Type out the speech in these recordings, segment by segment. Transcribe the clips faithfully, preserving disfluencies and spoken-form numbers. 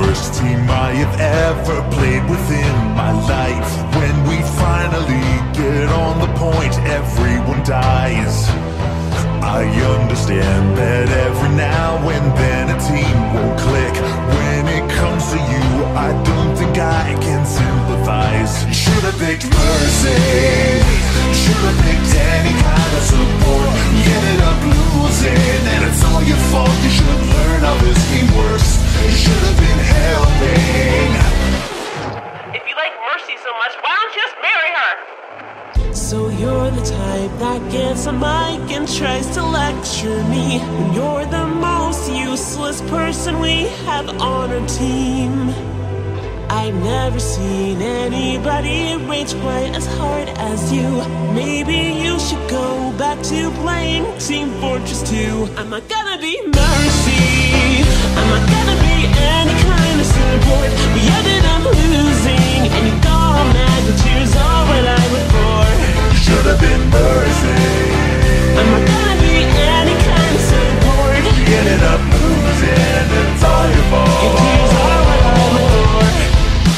worst team I have ever played within my life. When we finally get on the point, everyone dies. I understand that every now and then a team won't click. When it comes to you, I don't think I can sympathize. Should've picked mercy, should've picked any kind of support. We ended up losing, and it's all your fault. You should learn how this game works. You should've been helping. If you like Mercy so much, why don't you just marry her? So you're the type that gets a mic and tries to lecture me. You're the most useless person we have on our team. I've never seen anybody rage quite as hard as you. Maybe you should go back to playing Team Fortress two. I'm not gonna be Mercy, I'm not gonna be any kind of support. We ended up losing, and you got all mad, but tears are what I look for. Should've been Mercy, I'm not gonna be any kind of support. we ended up losing, and it's all your fault. Your tears are what I look for.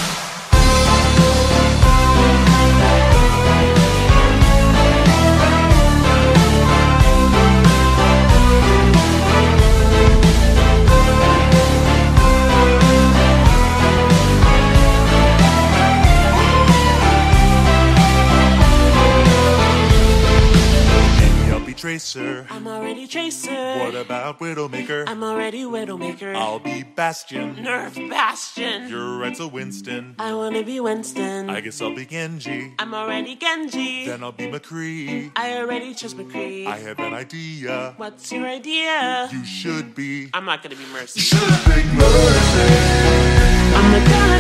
Tracer. I'm already Tracer. What about Widowmaker? I'm already Widowmaker. I'll be Bastion. Nerf Bastion. You're right, so Winston. I wanna be Winston. I guess I'll be Genji. I'm already Genji. Then I'll be McCree. I already chose McCree. I have an idea. What's your idea? You should be. I'm not gonna be Mercy. Should've picked Mercy. I'm not gonna